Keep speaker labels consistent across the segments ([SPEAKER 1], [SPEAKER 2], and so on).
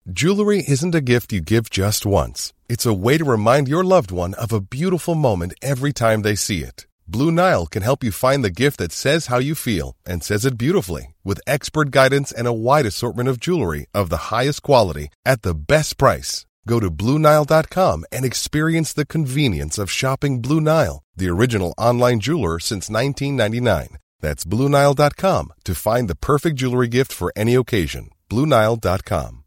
[SPEAKER 1] Jewelry isn't a gift you give just once. It's a way to remind your loved one of a beautiful moment every time they see it. Blue Nile can help you find the gift that says how you feel and says it beautifully, with expert guidance and a wide assortment of jewelry of the highest quality at the best price. Go to BlueNile.com and experience the convenience of shopping Blue Nile, the original online jeweler since 1999. That's BlueNile.com to find the perfect jewelry gift for any occasion. BlueNile.com.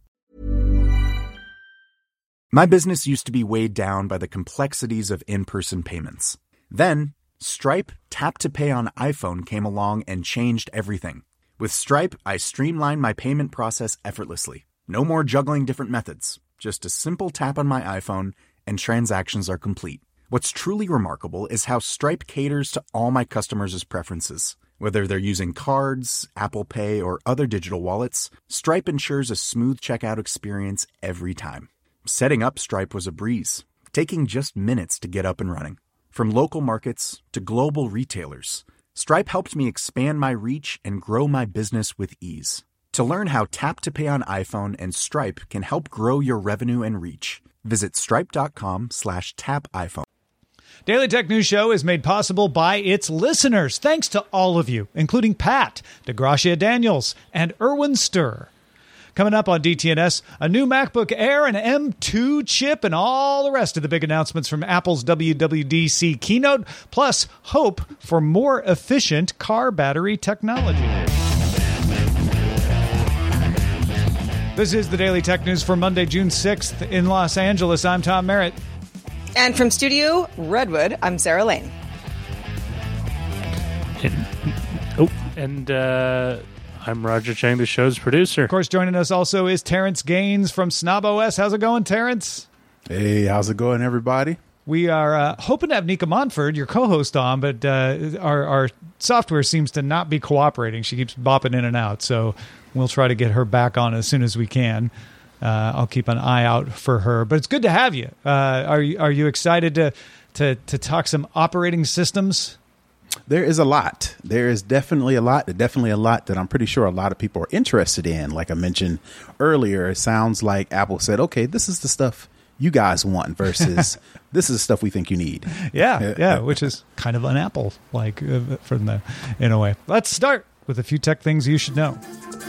[SPEAKER 2] My business used to be weighed down by the complexities of in-person payments. Then, Stripe Tap to Pay on iPhone came along and changed everything. With Stripe, I streamlined my payment process effortlessly. No more juggling different methods. Just a simple tap on my iPhone and transactions are complete. What's truly remarkable is how Stripe caters to all my customers' preferences. Whether they're using cards, Apple Pay, or other digital wallets, Stripe ensures a smooth checkout experience every time. Setting up Stripe was a breeze, taking just minutes to get up and running. From local markets to global retailers, Stripe helped me expand my reach and grow my business with ease. To learn how Tap to Pay on iPhone and Stripe can help grow your revenue and reach, visit stripe.com/tapiphone.
[SPEAKER 3] Daily Tech News Show is made possible by its listeners. Thanks to all of you, including Pat, DeGracia Daniels, and Erwin Sturr. Coming up on DTNS, a new MacBook Air, an M2 chip, and all the rest of the big announcements from Apple's WWDC keynote, plus hope for more efficient car battery technology. This is the Daily Tech News for Monday, June 6th in Los Angeles. I'm Tom Merritt.
[SPEAKER 4] And from Studio Redwood, I'm Sarah Lane.
[SPEAKER 5] I'm Roger Chang, the show's producer.
[SPEAKER 3] Of course, joining us also is Terrence Gaines from Snob OS. How's it going, Terrence?
[SPEAKER 6] Hey, how's it going, everybody?
[SPEAKER 3] We are hoping to have Nika Montford, your co-host, on, but our software seems to not be cooperating. She keeps bopping in and out, so we'll try to get her back on as soon as we can. I'll keep an eye out for her, but it's good to have you. Are you excited to talk some operating systems?
[SPEAKER 6] There is a lot. There is definitely a lot. Definitely a lot that I'm pretty sure a lot of people are interested in. Like I mentioned earlier, it sounds like Apple said, okay, this is the stuff you guys want versus this is the stuff we think you need.
[SPEAKER 3] Yeah, which is kind of un-Apple like in a way. Let's start with a few tech things you should know.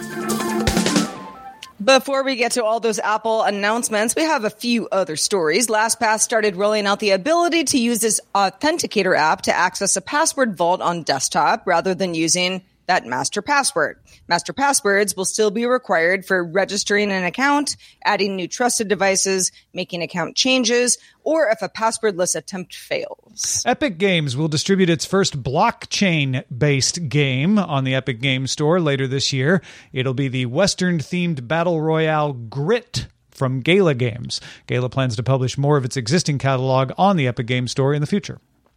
[SPEAKER 4] Before we get to all those Apple announcements, we have a few other stories. LastPass started rolling out the ability to use this Authenticator app to access a password vault on desktop rather than using that master password. Master passwords will still be required for registering an account, adding new trusted devices, making account changes, or if a passwordless attempt fails.
[SPEAKER 3] Epic Games will distribute its first blockchain-based game on the Epic Games Store later this year. It'll be the Western-themed battle royale Grit from Gala Games. Gala plans to publish more of its existing catalog on the Epic Games Store in the future.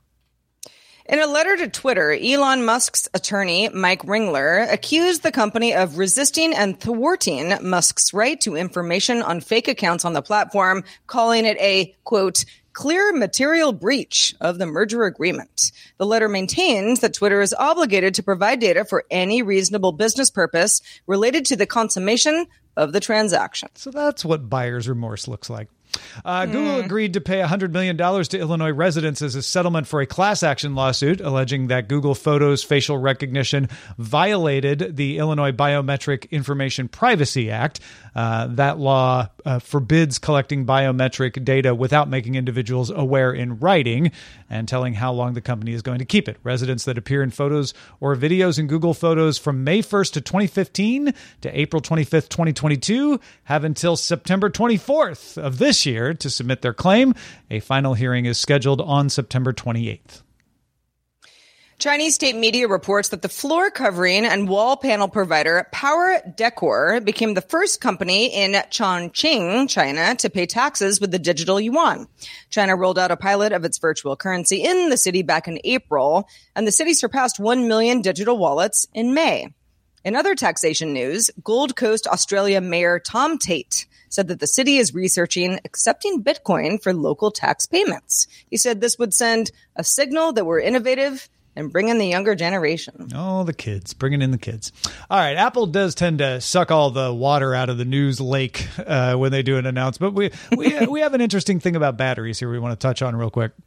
[SPEAKER 4] In a letter to Twitter, Elon Musk's attorney, Mike Ringler, accused the company of resisting and thwarting Musk's right to information on fake accounts on the platform, calling it a, quote, clear material breach of the merger agreement. The letter maintains that Twitter is obligated to provide data for any reasonable business purpose related to the consummation of the transaction.
[SPEAKER 3] So that's what buyer's remorse looks like. Google agreed to pay $100 million to Illinois residents as a settlement for a class action lawsuit alleging that Google Photos facial recognition violated the Illinois Biometric Information Privacy Act. That law forbids collecting biometric data without making individuals aware in writing and telling how long the company is going to keep it. Residents that appear in photos or videos in Google Photos from May 1st to 2015 to April 25th, 2022 have until September 24th of this year to submit their claim. A final hearing is scheduled on September 28th.
[SPEAKER 4] Chinese state media reports that the floor covering and wall panel provider Power Decor became the first company in Chongqing, China, to pay taxes with the digital yuan. China rolled out a pilot of its virtual currency in the city back in April, and the city surpassed 1 million digital wallets in May. In other taxation news, Gold Coast, Australia Mayor Tom Tate said that the city is researching accepting Bitcoin for local tax payments. He said this would send a signal that we're innovative and bring in the younger generation.
[SPEAKER 3] Oh, the kids, bringing in the kids. All right. Apple does tend to suck all the water out of the news lake when they do an announcement. We have an interesting thing about batteries here we want to touch on real quick.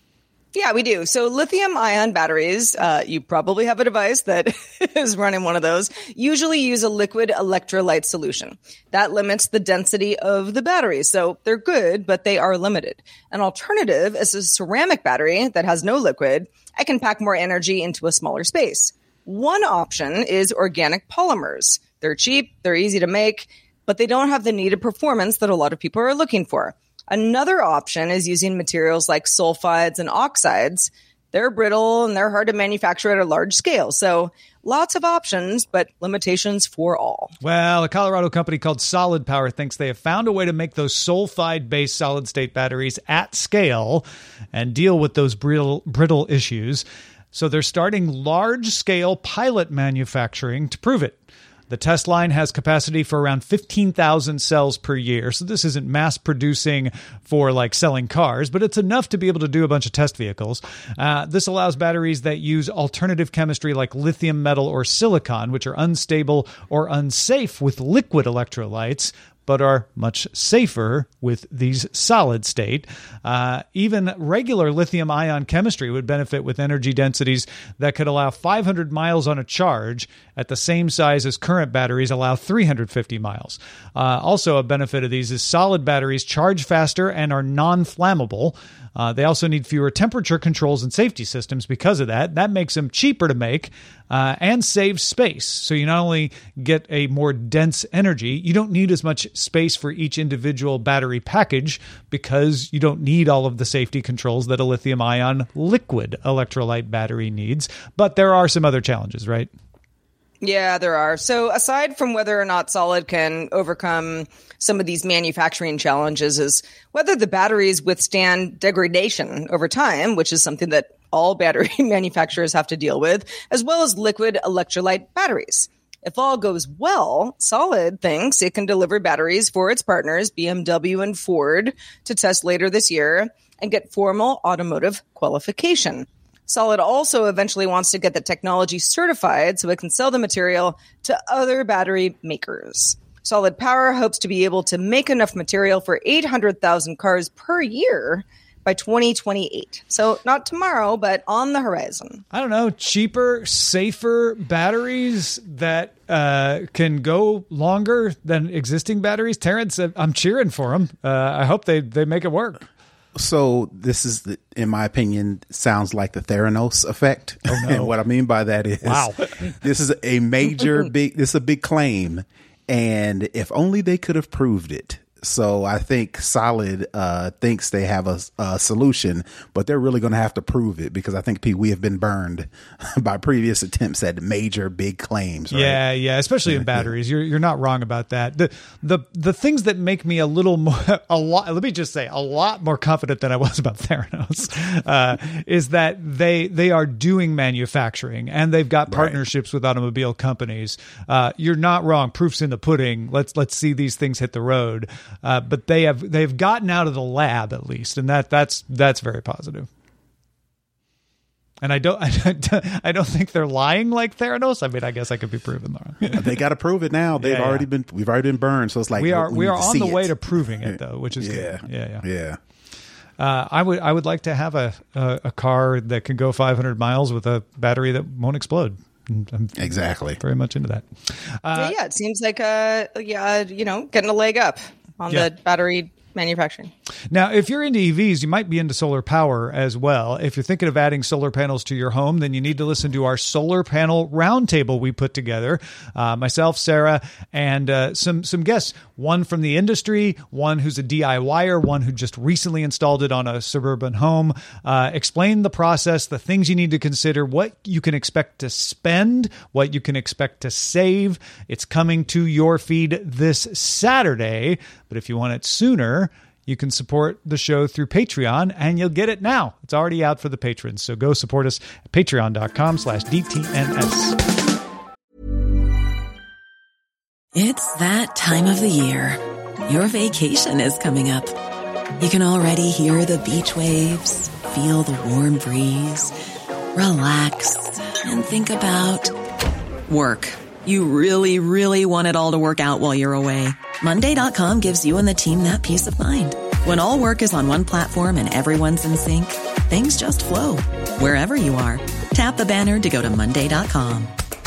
[SPEAKER 4] Yeah, we do. So lithium-ion batteries, you probably have a device that is running one of those, usually use a liquid electrolyte solution. That limits the density of the battery. So they're good, but they are limited. An alternative is a ceramic battery that has no liquid. I can pack more energy into a smaller space. One option is organic polymers. They're cheap, they're easy to make, but they don't have the needed performance that a lot of people are looking for. Another option is using materials like sulfides and oxides. They're brittle and they're hard to manufacture at a large scale. So lots of options, but limitations for all.
[SPEAKER 3] Well, a Colorado company called Solid Power thinks they have found a way to make those sulfide-based solid-state batteries at scale and deal with those brittle issues. So they're starting large-scale pilot manufacturing to prove it. The test line has capacity for around 15,000 cells per year. So this isn't mass producing for like selling cars, but it's enough to be able to do a bunch of test vehicles. This allows batteries that use alternative chemistry like lithium metal or silicon, which are unstable or unsafe with liquid electrolytes, but are much safer with these solid state. Even regular lithium-ion chemistry would benefit with energy densities that could allow 500 miles on a charge at the same size as current batteries allow 350 miles. Also, a benefit of these is solid batteries charge faster and are non-flammable. They also need fewer temperature controls and safety systems because of that. That makes them cheaper to make and saves space. So you not only get a more dense energy, you don't need as much space for each individual battery package because you don't need all of the safety controls that a lithium-ion liquid electrolyte battery needs. But there are some other challenges, right?
[SPEAKER 4] Yeah, there are. So aside from whether or not Solid can overcome some of these manufacturing challenges is whether the batteries withstand degradation over time, which is something that all battery manufacturers have to deal with, as well as liquid electrolyte batteries. If all goes well, Solid thinks it can deliver batteries for its partners, BMW and Ford, to test later this year and get formal automotive qualification. Solid also eventually wants to get the technology certified so it can sell the material to other battery makers. Solid Power hopes to be able to make enough material for 800,000 cars per year by 2028. So not tomorrow, but on the horizon.
[SPEAKER 3] I don't know, cheaper, safer batteries that can go longer than existing batteries. Terrence, I'm cheering for them. I hope they make it work.
[SPEAKER 6] So this is, in my opinion, sounds like the Theranos effect. Oh, no. And what I mean by that is,
[SPEAKER 3] wow,
[SPEAKER 6] this is a major this is a big claim. And if only they could have proved it. So I think Solid thinks they have a solution, but they're really going to have to prove it because I think we have been burned by previous attempts at major big claims. Right?
[SPEAKER 3] Yeah, especially in batteries. You're not wrong about that. The things that make me a lot more confident than I was about Theranos is that they are doing manufacturing and they've got partnerships with automobile companies. You're not wrong. Proof's in the pudding. Let's see these things hit the road. But they've gotten out of the lab at least, and that's very positive. And I don't think they're lying like Theranos. I mean, I guess I could be proven wrong.
[SPEAKER 6] They got to prove it now. We've already been burned. So it's like
[SPEAKER 3] we are on the way to proving it though, which is good.
[SPEAKER 6] Yeah.
[SPEAKER 3] I would like to have a car that can go 500 miles with a battery that won't explode. I'm
[SPEAKER 6] exactly
[SPEAKER 3] very much into that.
[SPEAKER 4] It seems like getting a leg up on the battery manufacturing.
[SPEAKER 3] Now, if you're into EVs, you might be into solar power as well. If you're thinking of adding solar panels to your home, then you need to listen to our solar panel roundtable we put together. Myself, Sarah, and some guests, one from the industry, one who's a DIYer, one who just recently installed it on a suburban home, explain the process, the things you need to consider, what you can expect to spend, what you can expect to save. It's coming to your feed this Saturday, but if you want it sooner, you can support the show through Patreon, and you'll get it now. It's already out for the patrons, so go support us at patreon.com/DTNS.
[SPEAKER 7] It's that time of the year. Your vacation is coming up. You can already hear the beach waves, feel the warm breeze, relax, and think about work. You really, really want it all to work out while you're away. Monday.com gives you and the team that peace of mind. When all work is on one platform and everyone's in sync, things just flow. Wherever you are, tap the banner to go to Monday.com.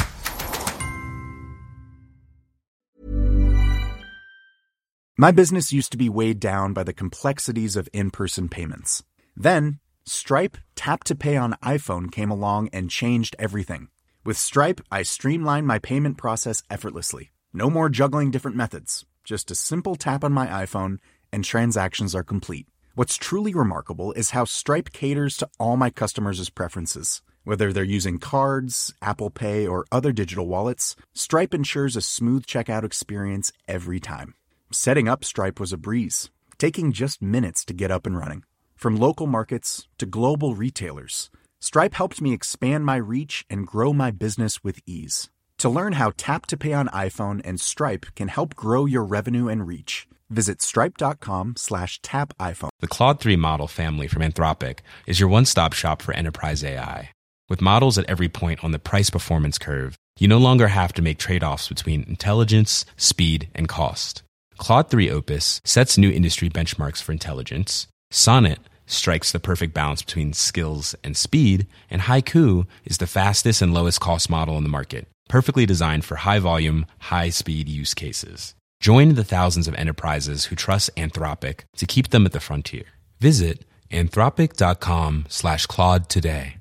[SPEAKER 2] My business used to be weighed down by the complexities of in-person payments. Then, Stripe Tap to Pay on iPhone came along and changed everything. With Stripe, I streamlined my payment process effortlessly. No more juggling different methods. Just a simple tap on my iPhone and transactions are complete. What's truly remarkable is how Stripe caters to all my customers' preferences. Whether they're using cards, Apple Pay, or other digital wallets, Stripe ensures a smooth checkout experience every time. Setting up Stripe was a breeze, taking just minutes to get up and running. From local markets to global retailers, Stripe helped me expand my reach and grow my business with ease. To learn how Tap to Pay on iPhone and Stripe can help grow your revenue and reach, visit stripe.com/tapiphone.
[SPEAKER 8] The Claude 3 model family from Anthropic is your one-stop shop for enterprise AI. With models at every point on the price-performance curve, you no longer have to make trade-offs between intelligence, speed, and cost. Claude 3 Opus sets new industry benchmarks for intelligence. Sonnet strikes the perfect balance between skills and speed. And Haiku is the fastest and lowest cost model in the market, perfectly designed for high-volume, high-speed use cases. Join the thousands of enterprises who trust Anthropic to keep them at the frontier. Visit anthropic.com/Claude today.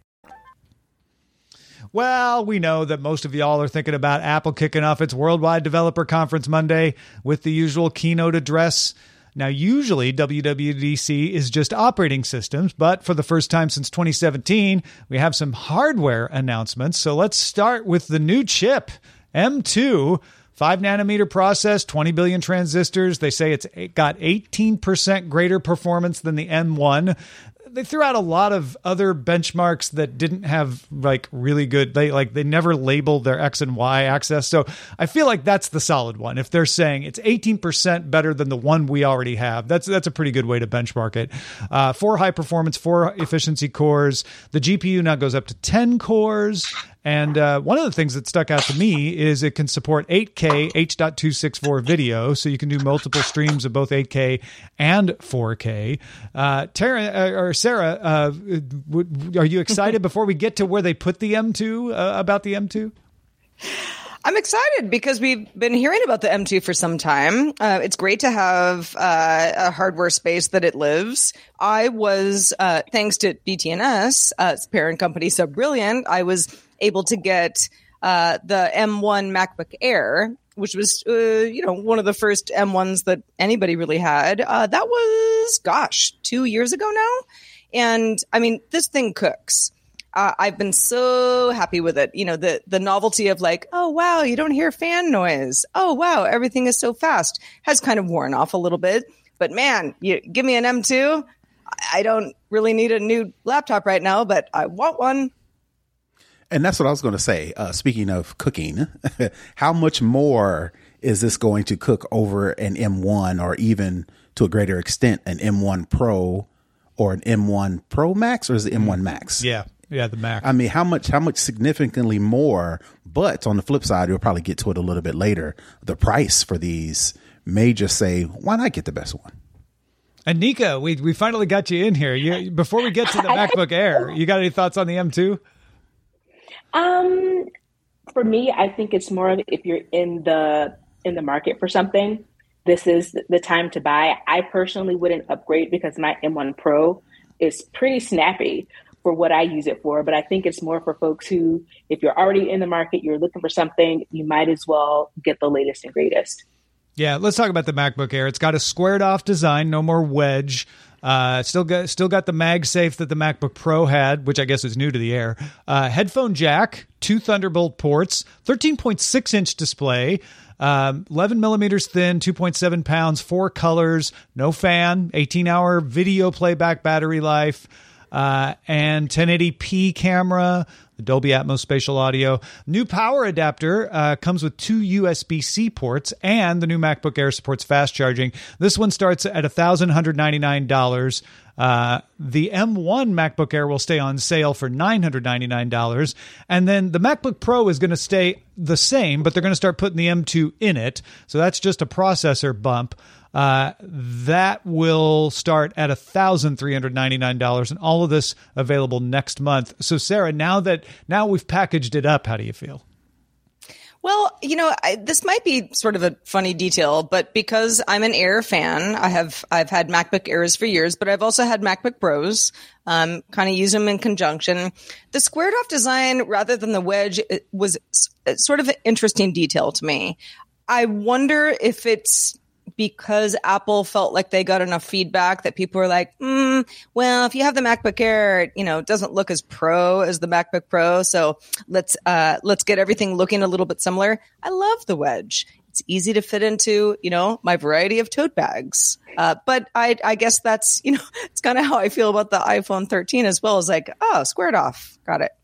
[SPEAKER 3] Well, we know that most of y'all are thinking about Apple kicking off its Worldwide Developer Conference Monday with the usual keynote address. Now, usually WWDC is just operating systems, but for the first time since 2017, we have some hardware announcements. So let's start with the new chip, M2, 5-nanometer process, 20 billion transistors. They say it's got 18% greater performance than the M1. They threw out a lot of other benchmarks that didn't have like really good. They never labeled their X and Y axis. So I feel like that's the solid one. If they're saying it's 18% better than the one we already have, that's a pretty good way to benchmark it. 4 high performance, 4 efficiency cores. The GPU now goes up to 10 cores. And one of the things that stuck out to me is it can support 8K H.264 video, so you can do multiple streams of both 8K and 4K. Sarah, are you excited before we get to where they put the M2 about the M2?
[SPEAKER 4] I'm excited because we've been hearing about the M2 for some time. It's great to have a hardware space that it lives. I was, thanks to BTNS, its parent company, So Brilliant, I was able to get the M1 MacBook Air, which was, one of the first M1s that anybody really had. That was, 2 years ago now. And I mean, this thing cooks. I've been so happy with it. You know, the novelty of like, oh, wow, you don't hear fan noise. Oh, wow, everything is so fast has kind of worn off a little bit. But man, you give me an M2. I don't really need a new laptop right now, but I want one.
[SPEAKER 6] And that's what I was going to say. Speaking of cooking, how much more is this going to cook over an M1 or even to a greater extent an M1 Pro or an M1 Pro Max, or is it M1 Max?
[SPEAKER 3] Yeah, the Max.
[SPEAKER 6] I mean, how much significantly more? But on the flip side, we'll probably get to it a little bit later. The price for these may just say, why not get the best one?
[SPEAKER 3] And Nika, we finally got you in here. Before we get to the MacBook Air, you got any thoughts on the M2?
[SPEAKER 9] For me, I think it's more of if you're in the market for something, this is the time to buy. I personally wouldn't upgrade because my M1 Pro is pretty snappy for what I use it for. But I think it's more for folks who, if you're already in the market, you're looking for something, you might as well get the latest and greatest. Yeah,
[SPEAKER 3] let's talk about the MacBook Air. It's got a squared off design, no more wedge. Still got the MagSafe that the MacBook Pro had, which I guess is new to the Air. Headphone jack, 2 Thunderbolt ports, 13.6-inch display, 11 millimeters thin, 2.7 pounds, 4 colors, no fan, 18-hour video playback battery life. and 1080p camera, the Dolby Atmos spatial audio. New power adapter comes with 2 USB-C ports, and the new MacBook Air supports fast charging. This one starts at $1,199. The M1 MacBook Air will stay on sale for $999. And then the MacBook Pro is going to stay the same, but they're going to start putting the M2 in it. So that's just a processor bump. That will start at $1,399, and all of this available next month. So Sarah, now we've packaged it up, how do you feel?
[SPEAKER 4] Well, this might be sort of a funny detail, but because I'm an Air fan, I've had MacBook Airs for years, but I've also had MacBook Pros, kind of use them in conjunction. The squared off design rather than the wedge was sort of an interesting detail to me. I wonder if it's because Apple felt like they got enough feedback that people were like, well, if you have the MacBook Air, it doesn't look as pro as the MacBook Pro. So let's get everything looking a little bit similar. I love the wedge. It's easy to fit into, my variety of tote bags. But I guess that's, it's kind of how I feel about the iPhone 13 as well, as like, oh, squared off. Got it.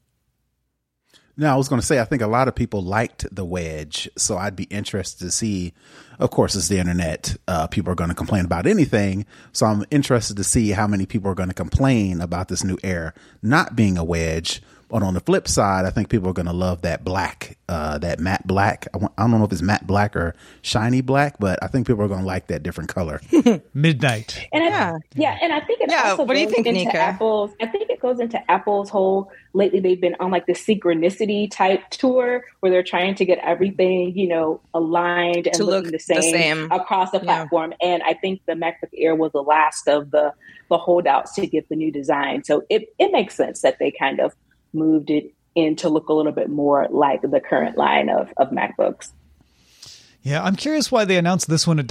[SPEAKER 6] No, I was going to say, I think a lot of people liked the wedge, so I'd be interested to see. Of course, it's the internet. People are going to complain about anything. So I'm interested to see how many people are going to complain about this new Air not being a wedge. But on the flip side, I think people are going to love that black, that matte black. I don't know if it's matte black or shiny black, but I think people are going to like that different color.
[SPEAKER 3] Midnight.
[SPEAKER 9] And and I think it also
[SPEAKER 4] what do you think,
[SPEAKER 9] into
[SPEAKER 4] Nika?
[SPEAKER 9] Apple's. I think it goes into Apple's whole. Lately, they've been on like the synchronicity type tour where they're trying to get everything, aligned and
[SPEAKER 4] to
[SPEAKER 9] looking the same across the platform. Yeah. And I think the MacBook Air was the last of the holdouts to get the new design. So it makes sense that they kind of moved it in to look a little bit more like the current line of MacBooks.
[SPEAKER 3] Yeah, I'm curious why they announced this one at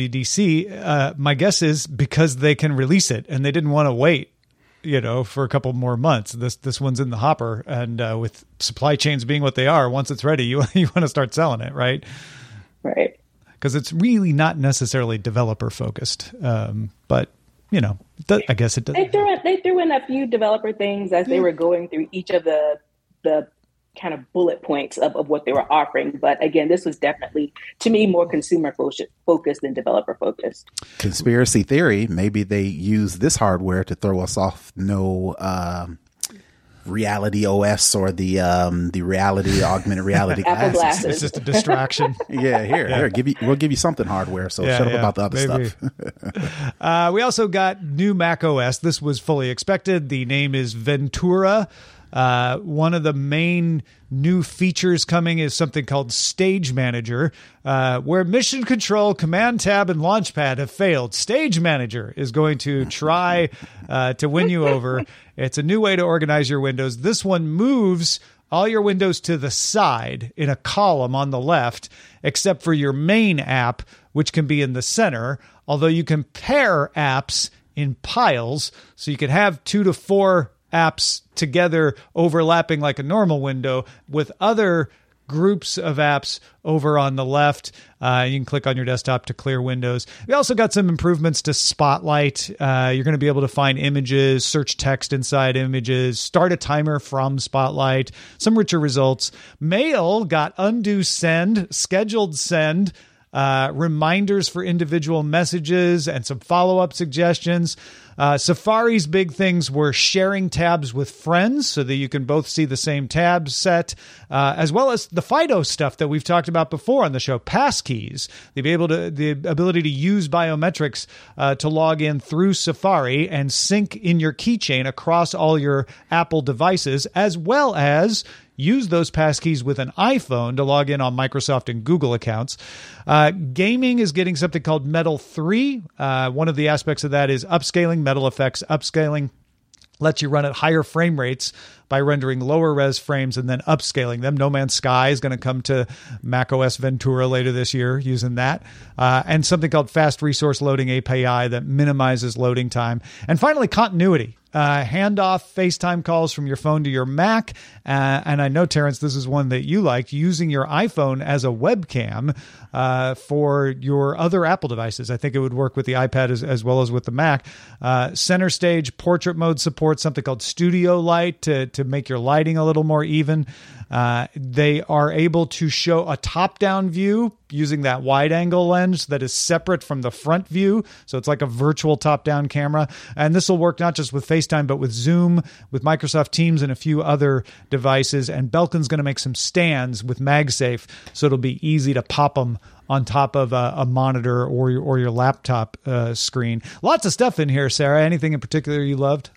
[SPEAKER 3] WWDC. My guess is because they can release it and they didn't want to wait, for a couple more months. This one's in the hopper, and with supply chains being what they are, once it's ready, you want to start selling it, right?
[SPEAKER 9] Right.
[SPEAKER 3] Because it's really not necessarily developer focused, but I guess it does.
[SPEAKER 9] They threw in a few developer things as they were going through each of the kind of bullet points of what they were offering. But again, this was definitely, to me, more consumer focused than developer focused.
[SPEAKER 6] Conspiracy theory, maybe they use this hardware to throw us off Reality OS or the augmented reality
[SPEAKER 9] glasses.
[SPEAKER 3] It's just a distraction.
[SPEAKER 6] Here, we'll give you something hardware. So shut up about the other stuff.
[SPEAKER 3] We also got new Mac OS. This was fully expected. The name is Ventura. One of the main new features coming is something called Stage Manager, where Mission Control, Command Tab, and Launchpad have failed. Stage Manager is going to try to win you over. It's a new way to organize your windows. This one moves all your windows to the side in a column on the left, except for your main app, which can be in the center, although you can pair apps in piles, so you can have 2 to 4 apps together overlapping like a normal window with other groups of apps over on the left. You can click on your desktop to clear windows. We also got some improvements to Spotlight. You're going to be able to find images, search text inside images, start a timer from Spotlight, some richer results. Mail got undo send, scheduled send, reminders for individual messages, and some follow-up suggestions. Safari's big things were sharing tabs with friends so that you can both see the same tab set, as well as the FIDO stuff that we've talked about before on the show, passkeys. The ability to use biometrics to log in through Safari and sync in your keychain across all your Apple devices, as well as use those passkeys with an iPhone to log in on Microsoft and Google accounts. Gaming is getting something called Metal 3. One of the aspects of that is upscaling. Metal Effects upscaling lets you run at higher frame rates by rendering lower res frames and then upscaling them. No Man's Sky is going to come to macOS Ventura later this year using that. And something called Fast Resource Loading API that minimizes loading time. And finally, continuity. handoff FaceTime calls from your phone to your Mac. And I know, Terrence, this is one that you like, using your iPhone as a webcam for your other Apple devices. I think it would work with the iPad as well as with the Mac. Center stage portrait mode supports something called Studio Light to make your lighting a little more even. They are able to show a top-down view using that wide-angle lens that is separate from the front view. So it's like a virtual top-down camera. And this will work not just with FaceTime, but with Zoom, with Microsoft Teams, and a few other devices. And Belkin's going to make some stands with MagSafe, so it'll be easy to pop them on top of a monitor or your laptop screen. Lots of stuff in here, Sarah. Anything in particular you loved?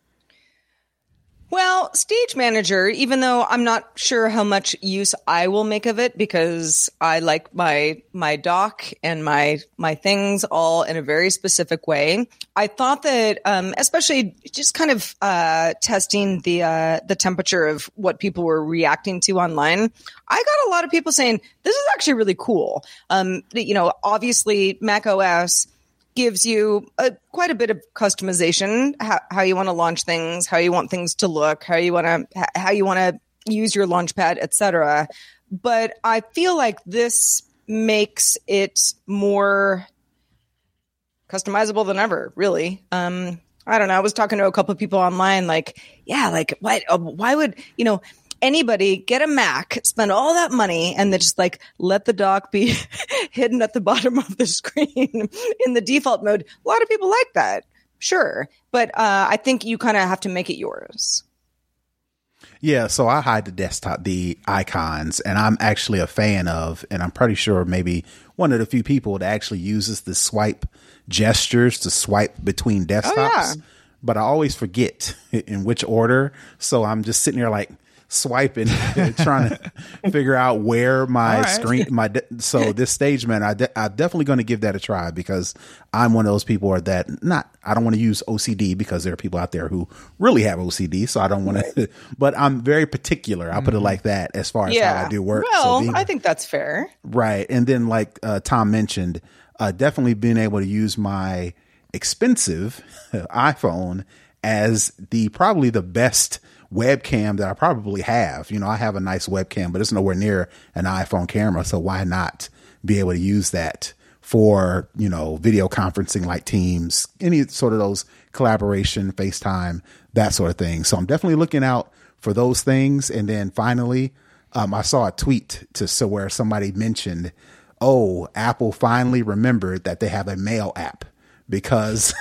[SPEAKER 4] Well, Stage Manager, even though I'm not sure how much use I will make of it because I like my dock and my things all in a very specific way, I thought that especially just kind of testing the temperature of what people were reacting to online, I got a lot of people saying this is actually really cool. Obviously Mac OS gives you quite a bit of customization, how you want to launch things, how you want things to look, how you want to use your Launchpad, etc. But I feel like this makes it more customizable than ever, really. I don't know. I was talking to a couple of people online, why would, anybody get a Mac, spend all that money, and then just let the dock be hidden at the bottom of the screen in the default mode? A lot of people like that, sure. But I think you kind of have to make it yours.
[SPEAKER 6] Yeah, so I hide the icons, and I'm actually a fan of, and I'm pretty sure maybe one of the few people that actually uses the swipe gestures to swipe between desktops. Oh, yeah. But I always forget in which order. So I'm just sitting there swiping, trying to figure out where my screen, so this Stage Man, I'm definitely going to give that a try because I'm one of those people I don't want to use OCD because there are people out there who really have OCD. So I don't want to, but I'm very particular. I'll put it like that as far as how I do work.
[SPEAKER 4] Well, I think that's fair.
[SPEAKER 6] Right. And then Tom mentioned, definitely being able to use my expensive iPhone as probably the best webcam that I probably have. I have a nice webcam, but it's nowhere near an iPhone camera. So why not be able to use that for, video conferencing like Teams, any sort of those collaboration, FaceTime, that sort of thing. So I'm definitely looking out for those things. And then finally, I saw a tweet where somebody mentioned, Apple finally remembered that they have a mail app. Because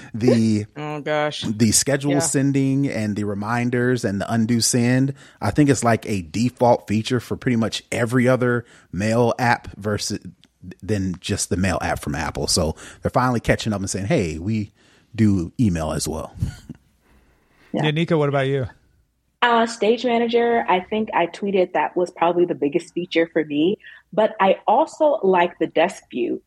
[SPEAKER 6] the schedule sending and the reminders and the undo send, I think it's like a default feature for pretty much every other mail app than just the mail app from Apple. So they're finally catching up and saying, hey, we do email as well.
[SPEAKER 3] Yeah, Nico, what about you?
[SPEAKER 9] Stage Manager, I think I tweeted that was probably the biggest feature for me. But I also like the desk view.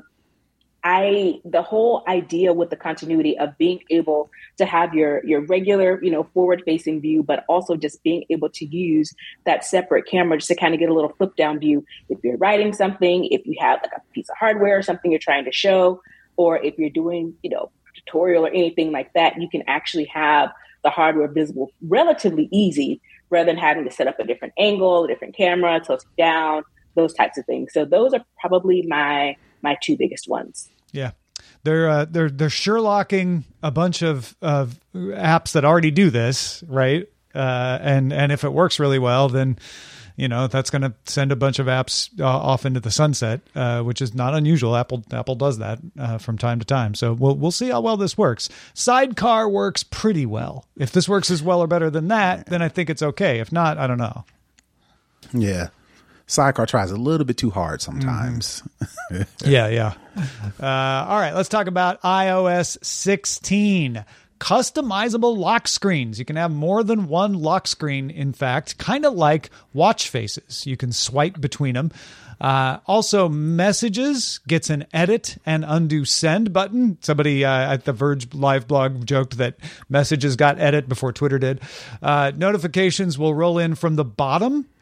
[SPEAKER 9] The whole idea with the continuity of being able to have your regular, forward facing view, but also just being able to use that separate camera just to kind of get a little flip down view. If you're writing something, if you have a piece of hardware or something you're trying to show, or if you're doing, tutorial or anything like that, you can actually have the hardware visible relatively easy rather than having to set up a different angle, a different camera, tilt it down, those types of things. So those are probably my two biggest ones.
[SPEAKER 3] Yeah. They're Sherlocking a bunch of apps that already do this, right? And if it works really well, then that's going to send a bunch of apps off into the sunset, which is not unusual. Apple does that from time to time. So we'll see how well this works. Sidecar works pretty well. If this works as well or better than that, then I think it's okay. If not, I don't know.
[SPEAKER 6] Yeah. Sidecar tries a little bit too hard sometimes.
[SPEAKER 3] Yeah. All right, let's talk about iOS 16. Customizable lock screens. You can have more than one lock screen, in fact, kind of like watch faces. You can swipe between them. Also, Messages gets an edit and undo send button. Somebody at the Verge live blog joked that Messages got edit before Twitter did. Notifications will roll in from the bottom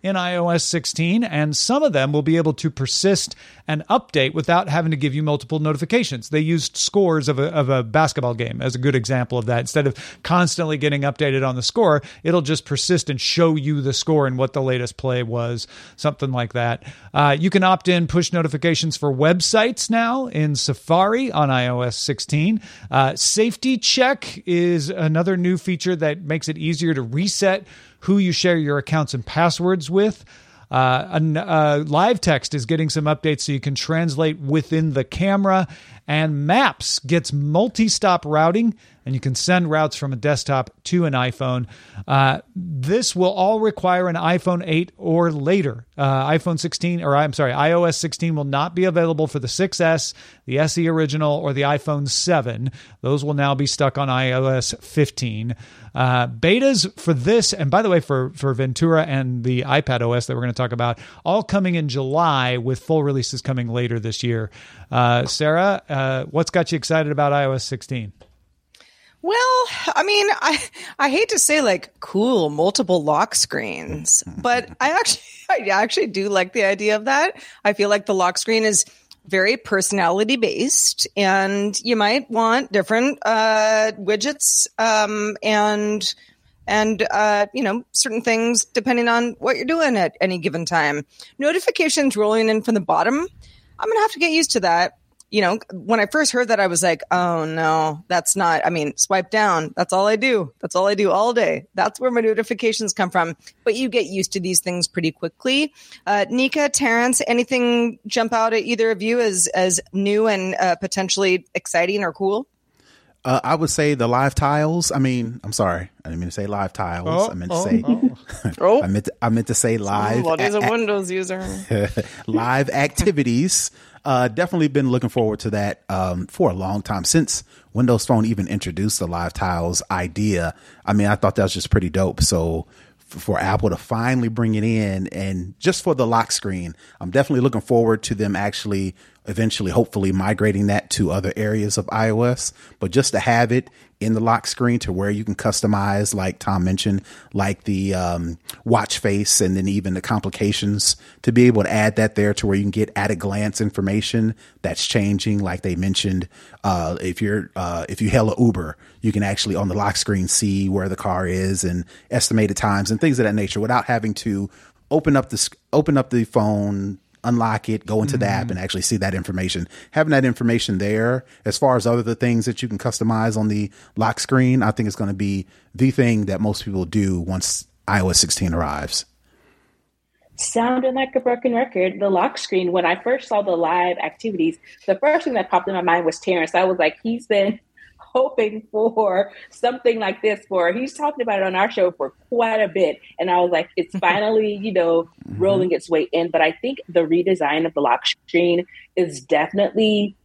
[SPEAKER 3] in iOS 16, and some of them will be able to persist and update without having to give you multiple notifications. They used scores of a basketball game as a good example of that. Instead of constantly getting updated on the score, it'll just persist and show you the score and what the latest play was, something like that. You can opt in push notifications for websites now in Safari on iOS 16. Safety check is another new feature that makes it easier to reset who you share your accounts and passwords with. Live text is getting some updates so you can translate within the camera, and Maps gets multi-stop routing, and you can send routes from a desktop to an iPhone. This will all require an iPhone 8 or later. iOS 16 will not be available for the 6S, the SE Original, or the iPhone 7. Those will now be stuck on iOS 15. Betas for this, and by the way, for Ventura and the iPad OS that we're going to talk about, all coming in July, with full releases coming later this year. Sarah, what's got you excited about iOS 16?
[SPEAKER 4] Well, I mean, I hate to say like cool multiple lock screens, but I actually do like the idea of that. I feel like the lock screen is very personality based, and you might want different widgets and certain things depending on what you're doing at any given time. Notifications rolling in from the bottom, I'm gonna have to get used to that. When I first heard that, I was like, oh no, that's not, swipe down. That's all I do. That's all I do all day. That's where my notifications come from. But you get used to these things pretty quickly. Nika, Terrence, anything jump out at either of you as new and potentially exciting or cool?
[SPEAKER 6] I would say the live tiles. I'm sorry. I didn't mean to say live tiles. I meant to say live.
[SPEAKER 4] What is a Windows user?
[SPEAKER 6] Live activities. Definitely been looking forward to that for a long time, since Windows Phone even introduced the live tiles idea. I thought that was just pretty dope. So for Apple to finally bring it in, and just for the lock screen, I'm definitely looking forward to them actually eventually, hopefully, migrating that to other areas of iOS. But just to have it in the lock screen to where you can customize, like Tom mentioned, like the watch face, and then even the complications, to be able to add that there to where you can get at a glance information that's changing. Like they mentioned, if you hail a Uber, you can actually on the lock screen see where the car is and estimated times and things of that nature without having to open up the phone, unlock it, go into the app, and actually see that information. Having that information there, as far as other things that you can customize on the lock screen, I think it's going to be the thing that most people do once iOS 16 arrives.
[SPEAKER 9] Sounding like a broken record, the lock screen, when I first saw the live activities, the first thing that popped in my mind was Terrence. I was like, he's been hoping for something like this he's talked about it on our show for quite a bit. And I was like, it's finally, rolling its way in. But I think the redesign of the lock screen is definitely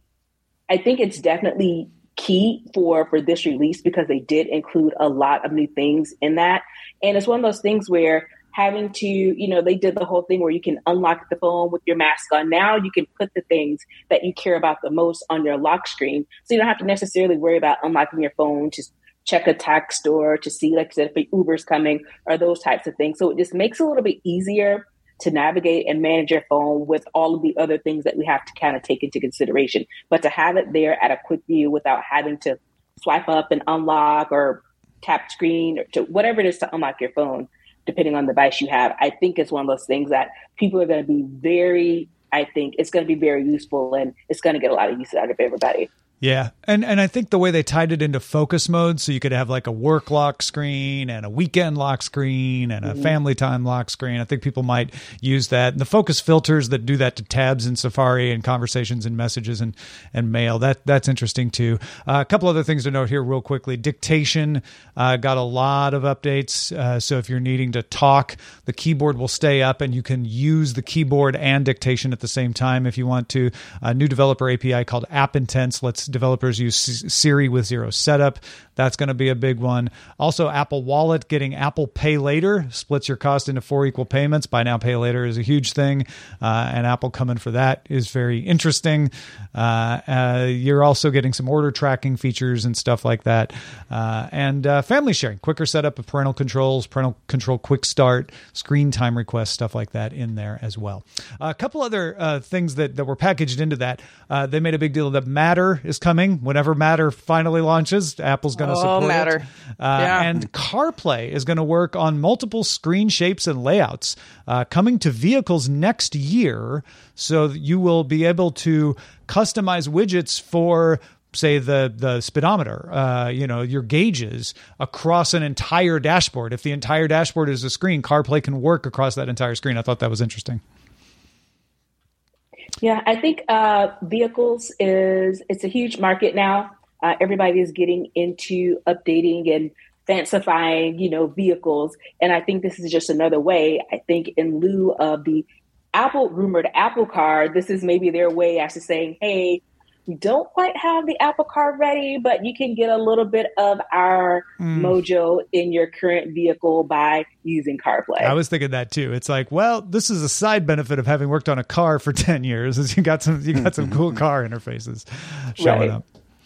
[SPEAKER 9] key for this release, because they did include a lot of new things in that. And it's one of those things where having to, they did the whole thing where you can unlock the phone with your mask on. Now you can put the things that you care about the most on your lock screen. So you don't have to necessarily worry about unlocking your phone to check a text or to see, like I said, if Uber's coming or those types of things. So it just makes it a little bit easier to navigate and manage your phone with all of the other things that we have to kind of take into consideration. But to have it there at a quick view without having to swipe up and unlock or tap screen or to whatever it is to unlock your phone, depending on the device you have, I think it's one of those things that people are going to be it's going to be very useful, and it's going to get a lot of use out of everybody.
[SPEAKER 3] Yeah. And I think the way they tied it into focus mode, so you could have like a work lock screen and a weekend lock screen and a family time lock screen. I think people might use that. And the focus filters that do that to tabs in Safari and conversations and messages and mail, that's interesting too. A couple other things to note here real quickly. Dictation got a lot of updates. So if you're needing to talk, the keyboard will stay up and you can use the keyboard and dictation at the same time if you want to. A new developer API called App Intense lets developers use Siri with zero setup. That's going to be a big one. Also, Apple Wallet getting Apple Pay Later, splits your cost into 4 equal payments. Buy now, pay later is a huge thing, and Apple coming for that is very interesting. You're also getting some order tracking features and stuff like that, and family sharing, quicker setup of parental controls, parental control quick start, screen time requests, stuff like that in there as well. A couple other things that were packaged into that. They made a big deal that Matter is coming. Whenever Matter finally launches, Apple's going to support
[SPEAKER 4] Matter.
[SPEAKER 3] it. And CarPlay is going to work on multiple screen shapes and layouts coming to vehicles next year. So you will be able to customize widgets for, say, the speedometer, your gauges across an entire dashboard. If the entire dashboard is a screen, CarPlay can work across that entire screen. I thought that was interesting.
[SPEAKER 9] Yeah, I think vehicles it's a huge market now. Everybody is getting into updating and fancifying, vehicles. And I think this is just another way. I think in lieu of the rumored Apple Car, this is maybe their way as to saying, hey, we don't quite have the Apple Car ready, but you can get a little bit of our mojo in your current vehicle by using CarPlay. I
[SPEAKER 3] was thinking that too. It's like, well, this is a side benefit of having worked on a car for 10 years, is you got some cool car interfaces showing up.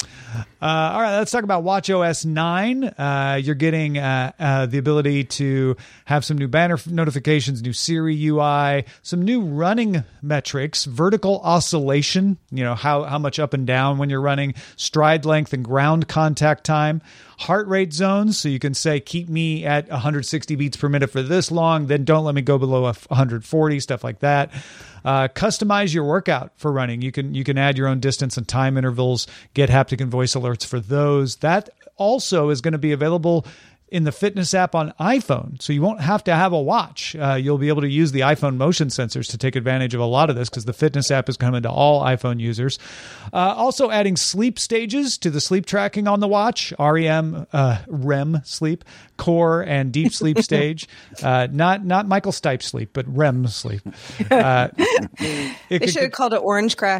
[SPEAKER 3] All right, let's talk about watchOS 9. You're getting the ability to have some new banner notifications, new Siri UI, some new running metrics, vertical oscillation, how much up and down when you're running, stride length and ground contact time, heart rate zones, so you can say, keep me at 160 beats per minute for this long, then don't let me go below 140, stuff like that. Customize your workout for running. You can add your own distance and time intervals, get haptic and voice alerts for those. That also is going to be available in the fitness app on iPhone. So you won't have to have a watch. You'll be able to use the iPhone motion sensors to take advantage of a lot of this because the fitness app is coming to all iPhone users. Also adding sleep stages to the sleep tracking on the watch, REM sleep, core and deep sleep stage. Not Michael Stipe sleep, but REM sleep.
[SPEAKER 4] They should have called it Orange Crash.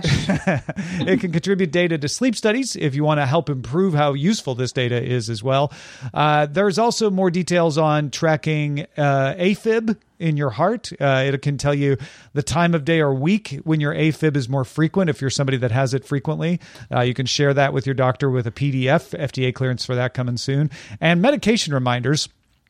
[SPEAKER 3] It can contribute data to sleep studies if you want to help improve how useful this data is as well. There's also more details on tracking AFib in your heart. It can tell you the time of day or week when your AFib is more frequent if you're somebody that has it frequently. You can share that with your doctor with a PDF, FDA clearance for that coming soon. And medication reminders.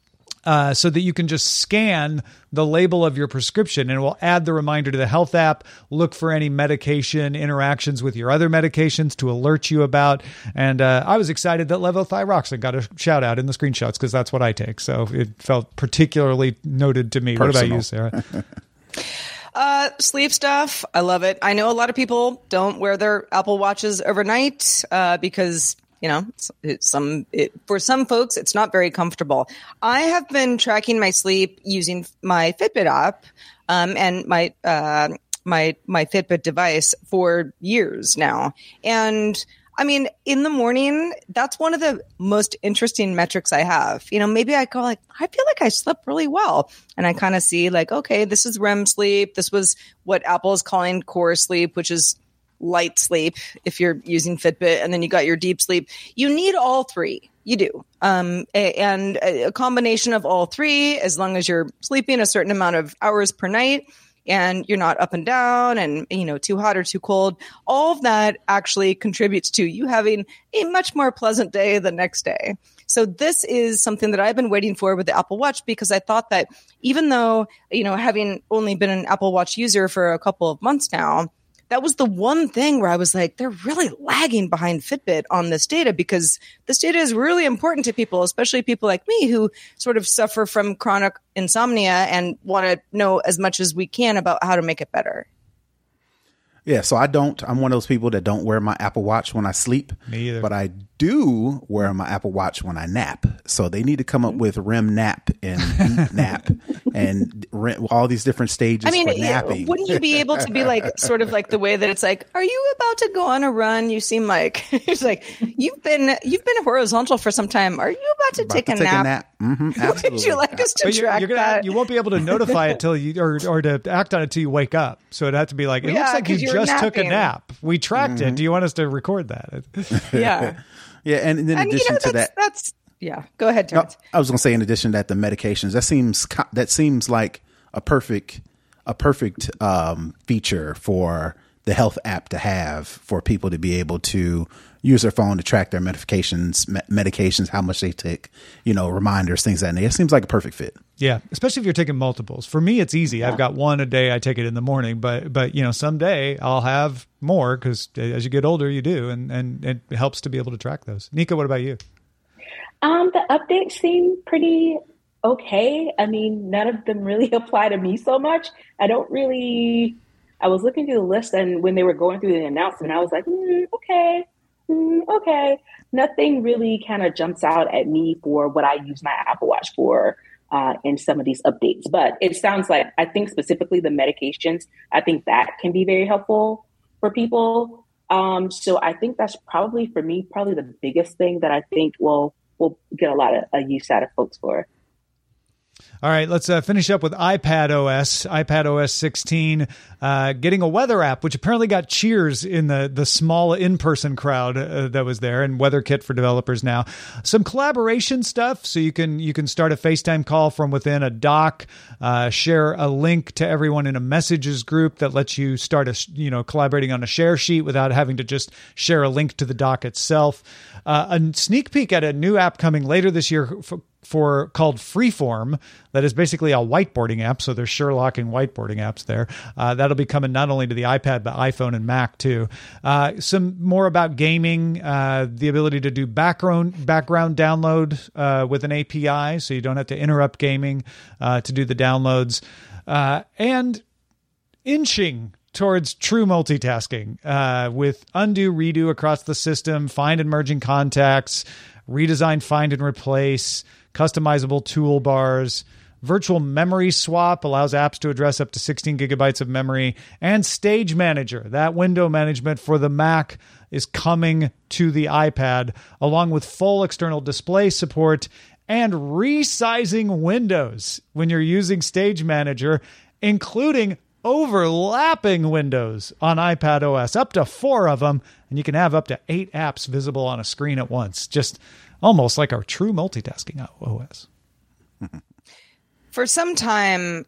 [SPEAKER 3] So that you can just scan the label of your prescription and it will add the reminder to the health app, look for any medication interactions with your other medications to alert you about. And I was excited that levothyroxine got a shout out in the screenshots because that's what I take. So it felt particularly noted to me.
[SPEAKER 6] Personal.
[SPEAKER 3] What about you,
[SPEAKER 4] Sarah? Sleep stuff. I love it. I know a lot of people don't wear their Apple Watches overnight because for some folks, it's not very comfortable. I have been tracking my sleep using my Fitbit app and my Fitbit device for years now. And I mean, in the morning, that's one of the most interesting metrics I have. Maybe I go I feel like I slept really well. And I kind of see okay, this is REM sleep. This was what Apple is calling core sleep, which is light sleep if you're using Fitbit, and then you got your deep sleep. You need all three. You do. And a combination of all three, as long as you're sleeping a certain amount of hours per night and you're not up and down and, too hot or too cold, all of that actually contributes to you having a much more pleasant day the next day. So this is something that I've been waiting for with the Apple Watch because I thought that even though, having only been an Apple Watch user for a couple of months now, that was the one thing where I was like, they're really lagging behind Fitbit on this data because this data is really important to people, especially people like me who sort of suffer from chronic insomnia and want to know as much as we can about how to make it better.
[SPEAKER 6] Yeah, so I'm one of those people that don't wear my Apple Watch when I sleep.
[SPEAKER 3] Me either.
[SPEAKER 6] But I do wear my Apple Watch when I nap. So they need to come up with REM nap and deep nap and all these different stages for napping.
[SPEAKER 4] Wouldn't you be able to be like, sort of like the way that it's like, are you about to go on a run? You seem like, it's like, you've been horizontal for some time. Are you about to take a nap?
[SPEAKER 6] Mm-hmm, absolutely.
[SPEAKER 4] Would you like us to track that?
[SPEAKER 3] You won't be able to notify it till you, or to act on it till you wake up. So it'd have to be like, it looks like you just took a nap. We tracked it. Do you want us to record that?
[SPEAKER 4] Yeah.
[SPEAKER 6] Yeah, and in addition to that,
[SPEAKER 4] go ahead, Terrence.
[SPEAKER 6] I was going to say, in addition to that, the medications, that seems like a perfect feature for the health app to have, for people to be able to use their phone to track their medications, how much they take, reminders, things like that. It seems like a perfect fit.
[SPEAKER 3] Yeah, especially if you're taking multiples. For me, it's easy. I've got one a day. I take it in the morning, but someday I'll have more, because as you get older, you do, and it helps to be able to track those. Nika, what about you?
[SPEAKER 9] The updates seem pretty okay. I mean, none of them really apply to me so much. I was looking through the list, and when they were going through the announcement, I was like, okay. Nothing really kind of jumps out at me for what I use my Apple Watch for in some of these updates. But it sounds like, I think specifically the medications, I think that can be very helpful for people. So I think that's probably, for me, probably the biggest thing that I think will get a lot of use out of folks for.
[SPEAKER 3] All right, let's finish up with iPadOS 16, getting a weather app, which apparently got cheers in the small in-person crowd that was there, and WeatherKit for developers now. Some collaboration stuff, so you can start a FaceTime call from within a dock, share a link to everyone in a messages group that lets you start collaborating on a share sheet without having to just share a link to the dock itself. A sneak peek at a new app coming later this year called Freeform, that is basically a whiteboarding app. So there's Sherlocking whiteboarding apps there. That'll be coming not only to the iPad, but iPhone and Mac too. Some more about gaming, the ability to do background download with an API, so you don't have to interrupt gaming to do the downloads, and inching towards true multitasking with undo, redo across the system, find and merging contacts, redesign, find and replace, customizable toolbars, virtual memory swap allows apps to address up to 16 gigabytes of memory, and Stage Manager, that window management for the Mac, is coming to the iPad, along with full external display support and resizing windows when you're using Stage Manager, including overlapping windows on iPadOS, up to 4 of them, and you can have up to 8 apps visible on a screen at once. Just almost like our true multitasking OS.
[SPEAKER 4] For some time,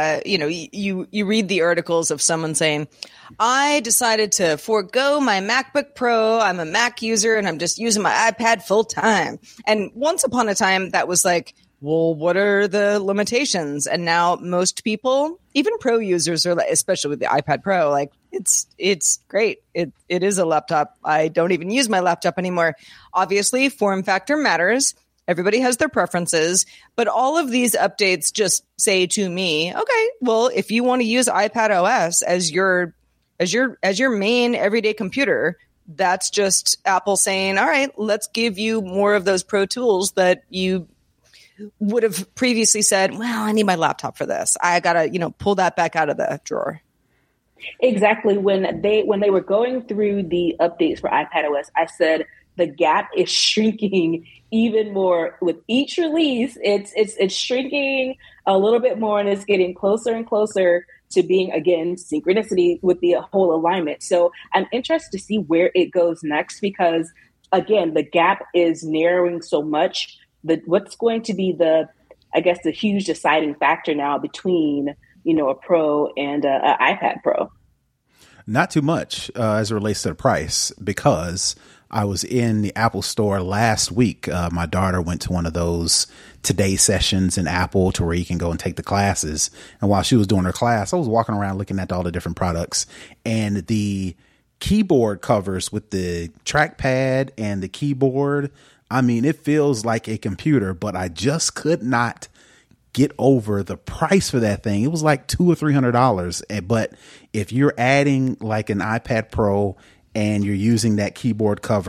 [SPEAKER 4] you read the articles of someone saying, I decided to forego my MacBook Pro. I'm a Mac user and I'm just using my iPad full time. And once upon a time, that was like, well, what are the limitations? And now most people, even pro users, are, especially with the iPad Pro, like it's great. It is a laptop. I don't even use my laptop anymore. Obviously, form factor matters. Everybody has their preferences, but all of these updates just say to me, okay, well, if you want to use iPadOS as your main everyday computer, that's just Apple saying, all right, let's give you more of those pro tools that you would have previously said, well, I need my laptop for this. I got to, pull that back out of the drawer.
[SPEAKER 9] Exactly. When they were going through the updates for iPadOS, I said the gap is shrinking even more with each release. It's shrinking a little bit more, and it's getting closer and closer to being, again, synchronicity with the whole alignment. So I'm interested to see where it goes next, because again, the gap is narrowing so much. What's going to be the huge deciding factor now between, a Pro and an iPad Pro?
[SPEAKER 6] Not too much as it relates to the price, because I was in the Apple store last week. My daughter went to one of those Today sessions in Apple to where you can go and take the classes. And while she was doing her class, I was walking around looking at all the different products, and the keyboard covers with the trackpad and the keyboard. I mean, it feels like a computer, but I just could not get over the price for that thing. It was like $200 or $300. But if you're adding like an iPad Pro and you're using that keyboard cover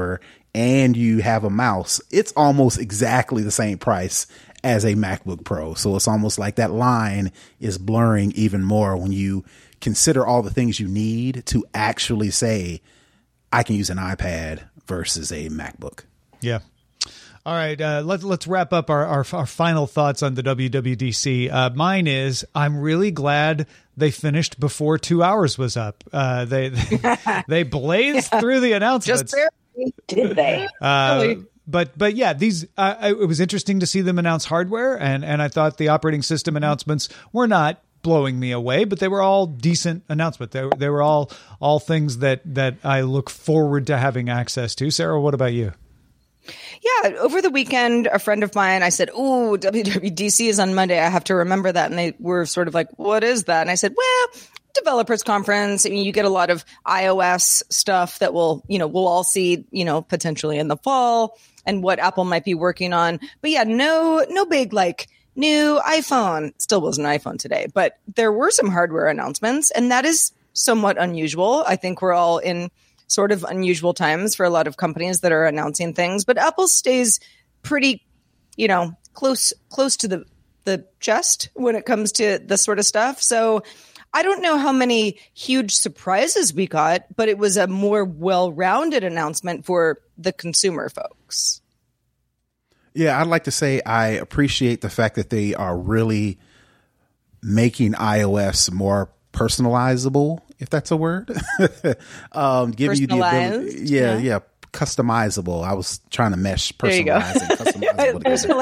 [SPEAKER 6] and you have a mouse, it's almost exactly the same price as a MacBook Pro. So it's almost like that line is blurring even more when you consider all the things you need to actually say, I can use an iPad versus a MacBook.
[SPEAKER 3] Yeah. All right, let's wrap up our final thoughts on the WWDC. Mine is, I'm really glad they finished before 2 hours was up. They blazed through the announcements.
[SPEAKER 9] Just barely, did they? Really?
[SPEAKER 3] But yeah, it was interesting to see them announce hardware, and I thought the operating system announcements were not blowing me away, but they were all decent announcements. They were all things that I look forward to having access to. Sarah, what about you?
[SPEAKER 4] Yeah, over the weekend, a friend of mine, I said, "Ooh, WWDC is on Monday. I have to remember that." And they were sort of like, "What is that?" And I said, "Well, developers conference. I mean, you get a lot of iOS stuff that we'll all see, potentially in the fall, and what Apple might be working on." But yeah, no big like new iPhone. Still wasn't an iPhone today, but there were some hardware announcements, and that is somewhat unusual. I think we're all in sort of unusual times for a lot of companies that are announcing things, but Apple stays pretty, close to the chest when it comes to this sort of stuff. So I don't know how many huge surprises we got, but it was a more well-rounded announcement for the consumer folks.
[SPEAKER 6] Yeah, I'd like to say I appreciate the fact that they are really making iOS more personalizable, if that's a word. Giving you the ability, yeah, customizable. I was trying to mesh personalized and customizable.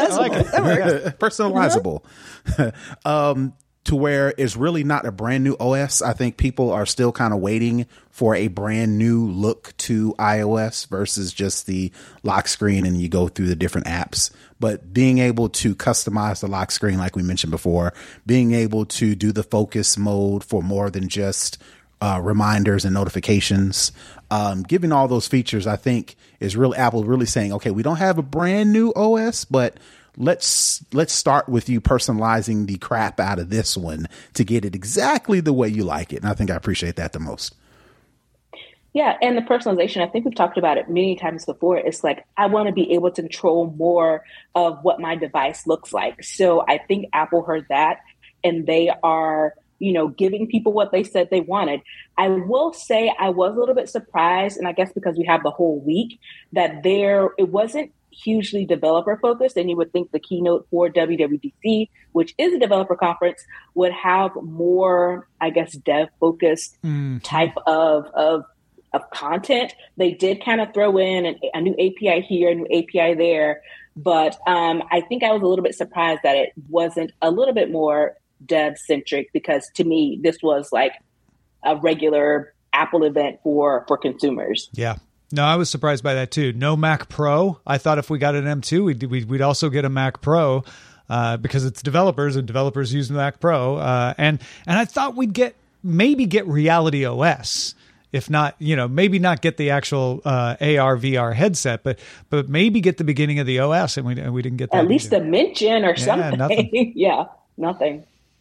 [SPEAKER 6] Personalizable. To where it's really not a brand new OS. I think people are still kind of waiting for a brand new look to iOS versus just the lock screen and you go through the different apps. But being able to customize the lock screen, like we mentioned before, being able to do the focus mode for more than just reminders and notifications, giving all those features, I think is really Apple really saying, okay, we don't have a brand new OS, but let's start with you personalizing the crap out of this one to get it exactly the way you like it. And I think I appreciate that the most.
[SPEAKER 9] Yeah. And the personalization, I think we've talked about it many times before. It's like, I want to be able to control more of what my device looks like. So I think Apple heard that and they are, giving people what they said they wanted. I will say I was a little bit surprised, and I guess because we have the whole week, that it wasn't hugely developer focused, and you would think the keynote for WWDC, which is a developer conference, would have more, I guess, dev focused type of content. They did kind of throw in a new API here, a new API there, but I think I was a little bit surprised that it wasn't a little bit more dev centric, because to me this was like a regular Apple event for consumers.
[SPEAKER 3] Yeah. No, I was surprised by that too. No Mac Pro. I thought if we got an M2, we'd also get a Mac Pro because it's developers and developers use Mac Pro. And I thought we'd get Reality OS. If not, maybe not get the actual AR VR headset, but maybe get the beginning of the OS, and we didn't get that.
[SPEAKER 9] At least a mention or something.
[SPEAKER 3] Nothing.
[SPEAKER 9] Yeah, nothing.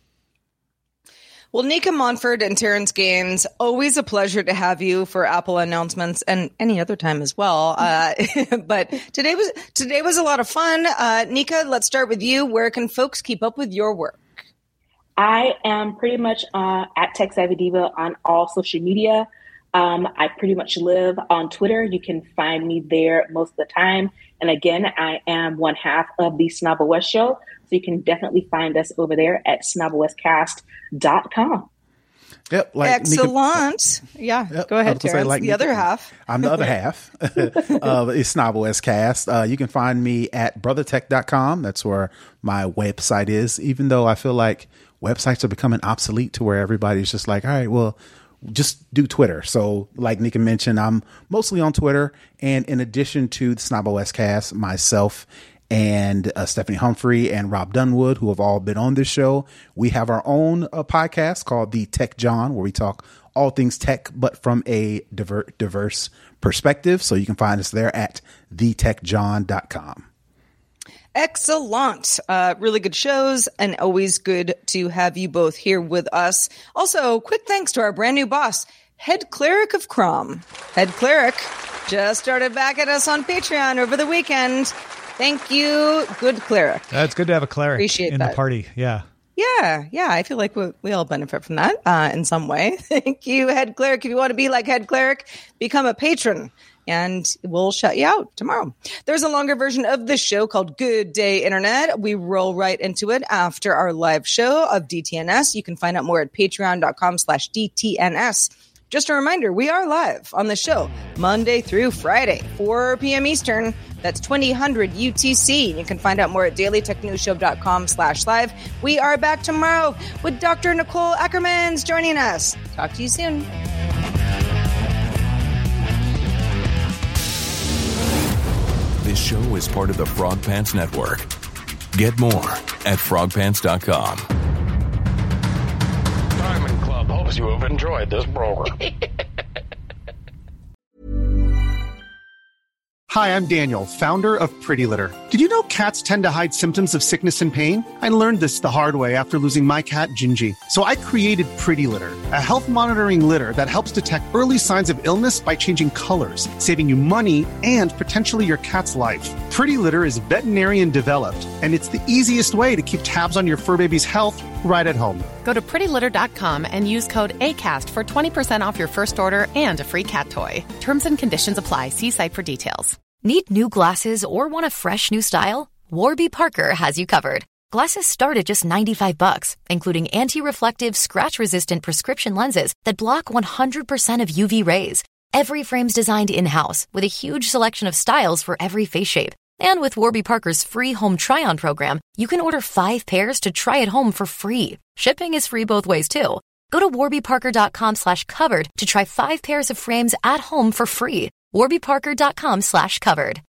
[SPEAKER 4] Well, Nika Montford and Terrence Gaines, always a pleasure to have you for Apple announcements and any other time as well. But today was a lot of fun. Nika, let's start with you. Where can folks keep up with your work?
[SPEAKER 9] I am pretty much at Tech Savvy Diva on all social media. I pretty much live on Twitter. You can find me there most of the time. And again, I am one half of the Snobble West Show. So you can definitely find us over there at snobblewestcast.com.
[SPEAKER 6] Yep.
[SPEAKER 4] Excellent. Yep. Go ahead, Terrence. The other half.
[SPEAKER 6] I'm the other half. It's Snobble West Cast. You can find me at brothertech.com. That's where my website is, even though I feel like websites are becoming obsolete to where everybody's just like, all right, well, just do Twitter. So like Nika mentioned, I'm mostly on Twitter. And in addition to the Snobble West Cast, myself and Stephanie Humphrey and Rob Dunwood, who have all been on this show, we have our own podcast called The Tech John, where we talk all things tech, but from a diverse perspective. So you can find us there at thetechjohn.com.
[SPEAKER 4] Excellent. Really good shows, and always good to have you both here with us. Also, quick thanks to our brand new boss, Head Cleric of Crom. Head Cleric, just started back at us on Patreon over the weekend. Thank you, good cleric.
[SPEAKER 3] It's good to have a cleric
[SPEAKER 4] Appreciate
[SPEAKER 3] in
[SPEAKER 4] that.
[SPEAKER 3] the party. Yeah.
[SPEAKER 4] Yeah. I feel like we all benefit from that in some way. Thank you, head cleric. If you want to be like head cleric, become a patron, and we'll shut you out tomorrow. There's a longer version of the show called Good Day Internet. We roll right into it after our live show of DTNS. You can find out more at patreon.com/DTNS. Just a reminder, we are live on the show Monday through Friday, 4 p.m. Eastern. That's 2000 UTC. You can find out more at dailytechnewsshow.com/live. We are back tomorrow with Dr. Nicole Ackermans joining us. Talk to you soon.
[SPEAKER 10] This show is part of the Frog Pants Network. Get more at frogpants.com.
[SPEAKER 11] Diamond Club hopes you have enjoyed this program.
[SPEAKER 12] Hi, I'm Daniel, founder of Pretty Litter. Did you know cats tend to hide symptoms of sickness and pain? I learned this the hard way after losing my cat, Gingy. So I created Pretty Litter, a health monitoring litter that helps detect early signs of illness by changing colors, saving you money and potentially your cat's life. Pretty Litter is veterinarian developed, and it's the easiest way to keep tabs on your fur baby's health right at home.
[SPEAKER 13] Go to prettylitter.com and use code ACAST for 20% off your first order and a free cat toy. Terms and conditions apply. See site for details.
[SPEAKER 14] Need new glasses or want a fresh new style? Warby Parker has you covered. Glasses start at just $95, including anti-reflective, scratch-resistant prescription lenses that block 100% of UV rays. Every frame's designed in-house with a huge selection of styles for every face shape. And with Warby Parker's free home try-on program, you can order 5 pairs to try at home for free. Shipping is free both ways, too. Go to warbyparker.com/covered to try 5 pairs of frames at home for free. warbyparker.com/covered.